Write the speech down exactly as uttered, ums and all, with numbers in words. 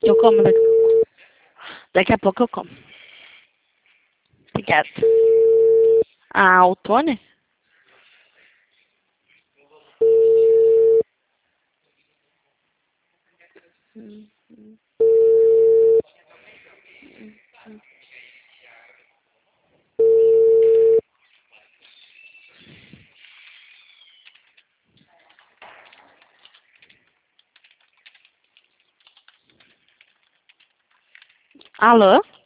Eu como daqui, daqui a pouco eu como. Obrigada. Ah, o Tony? Alô?